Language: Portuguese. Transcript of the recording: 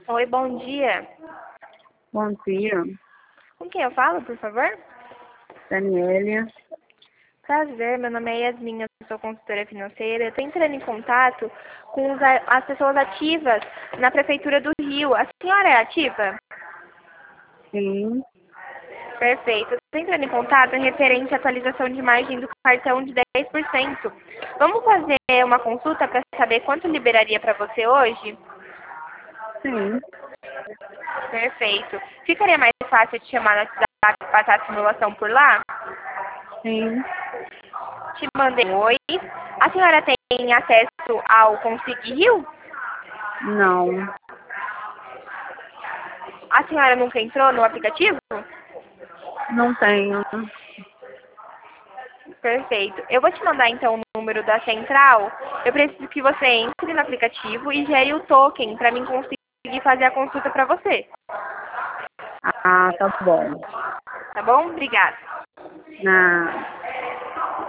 Oi, bom dia. Bom dia, Com quem eu falo, por favor? Daniela. Prazer, meu nome é Yasmin, eu sou consultora financeira. Eu estou entrando em contato com as pessoas ativas na Prefeitura do Rio. A senhora é ativa? Sim, Perfeito. Estou entrando em contato em referente à atualização de margem do cartão de 10%. Vamos fazer uma consulta para saber quanto liberaria para você hoje? sim, Perfeito. Ficaria mais fácil te chamar no WhatsApp e passar a simulação por lá? sim. Te mandei um oi. A senhora tem acesso ao Consig Rio? Não, A senhora nunca entrou no aplicativo? não tenho. Perfeito. Eu vou te mandar então o número da central. Eu preciso que você entre no aplicativo e gere o token para mim conseguir fazer a consulta para você. Ah, tá bom. Tá bom? Obrigada. Na